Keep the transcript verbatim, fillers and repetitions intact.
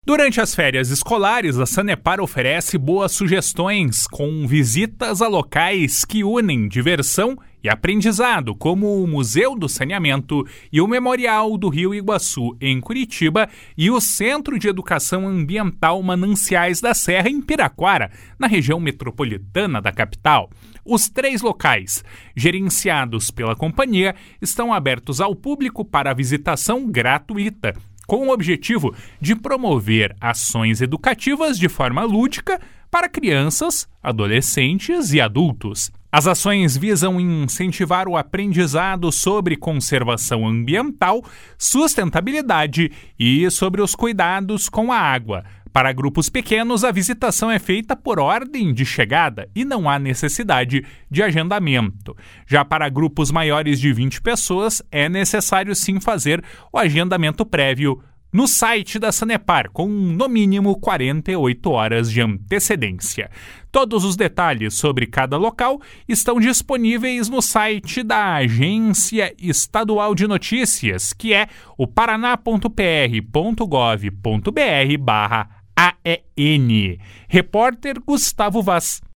Durante as férias escolares, a Sanepar oferece boas sugestões com visitas a locais que unem diversão e aprendizado, como o Museu do Saneamento e o Memorial do Rio Iguaçu, em Curitiba, e o Centro de Educação Ambiental Mananciais da Serra, em Piraquara, na região metropolitana da capital. Os três locais, gerenciados pela companhia, estão abertos ao público para visitação gratuita, com o objetivo de promover ações educativas de forma lúdica para crianças, adolescentes e adultos. As ações visam incentivar o aprendizado sobre conservação ambiental, sustentabilidade e sobre os cuidados com a água. Para grupos pequenos, a visitação é feita por ordem de chegada e não há necessidade de agendamento. Já para grupos maiores de vinte pessoas, é necessário sim fazer o agendamento prévio no site da Sanepar, com no mínimo quarenta e oito horas de antecedência. Todos os detalhes sobre cada local estão disponíveis no site da Agência Estadual de Notícias, que é o paraná ponto p r ponto gov ponto b r barra A E N. Repórter Gustavo Vaz.